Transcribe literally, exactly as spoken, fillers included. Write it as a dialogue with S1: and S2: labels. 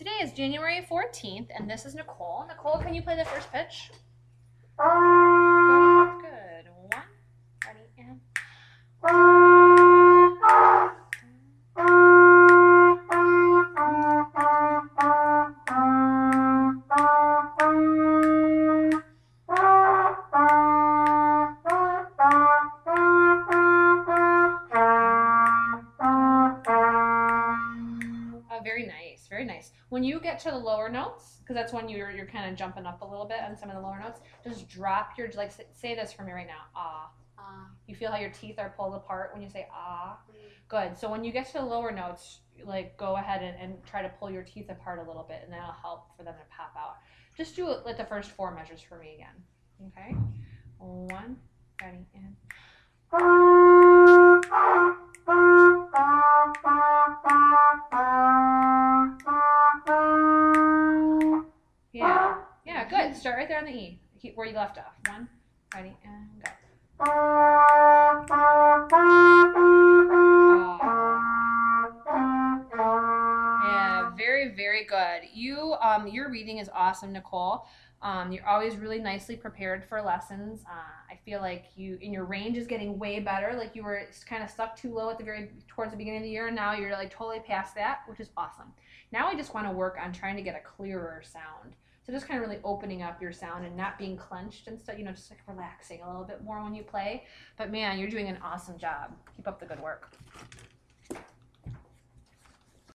S1: today is January fourteenth, and this is Nicole. Nicole, can you play the first pitch? Good. One, ready, and... Very nice, very nice. When you get to the lower notes, because that's when you're you're kind of jumping up a little bit on some of the lower notes, just drop your, like, say this for me right now, ah.
S2: Uh,
S1: You feel how your teeth are pulled apart when you say ah?
S2: mm.
S1: Good. So when you get to the lower notes, like, go ahead and, and try to pull your teeth apart a little bit, and that'll help for them to pop out. Just do it like the first four measures for me again. Okay? One, ready, and... Yeah, yeah, good. Start right there on the E, keep where you left off. One, ready, and go. Yeah, very, very good. You, um, your reading is awesome, Nicole. Um, you're always really nicely prepared for lessons. Uh, I feel like you, in your range is getting way better. Like you were kind of stuck too low at the very, towards the beginning of the year, and now you're like totally past that, which is awesome. Now I just want to work on trying to get a clearer sound. So just kind of really opening up your sound and not being clenched and stuff, you know, just like relaxing a little bit more when you play. But man, you're doing an awesome job. Keep up the good work.